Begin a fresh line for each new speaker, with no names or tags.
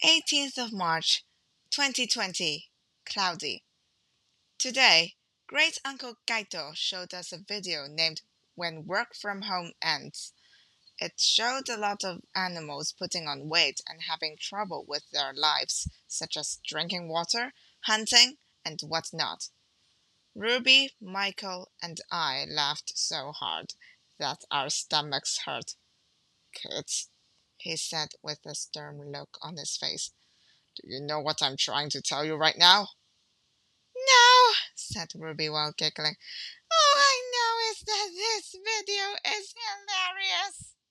18th of March, 2020. Cloudy. Today, Great Uncle Kaito showed us a video named When Work from Home Ends. It showed a lot of animals putting on weight and having trouble with their lives, such as drinking water, hunting, and whatnot. Ruby, Michael, and I laughed so hard that our stomachs hurt. Kids, he said with a stern look on his face. Do you know what I'm trying to tell you right now? No, said Ruby while giggling. All I know is that this video is hilarious.